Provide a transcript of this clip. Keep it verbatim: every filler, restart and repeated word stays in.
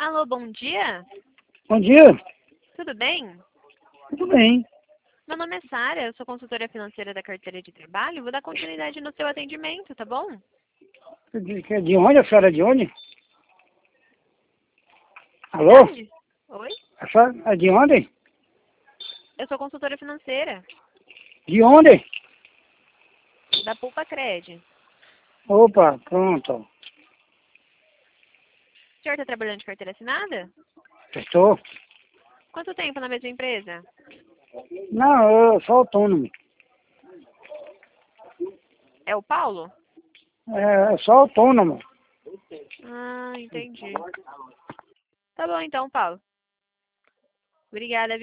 Alô, bom dia? Bom dia, Tudo bem? tudo bem. Meu nome é Sara, eu sou consultora financeira da carteira de trabalho. Vou dar continuidade no seu atendimento, tá bom? De, que- de onde a senhora é de onde? De Alô? onde? Oi? A senhora é de onde? Eu sou consultora financeira De onde? da Pulpa Cred. Opa, pronto. O senhor está trabalhando de carteira assinada? Estou. Quanto tempo na mesma empresa? Não, eu sou autônomo. É o Paulo? É, eu sou autônomo. Ah, entendi. Tá bom então, Paulo. Obrigada, viu?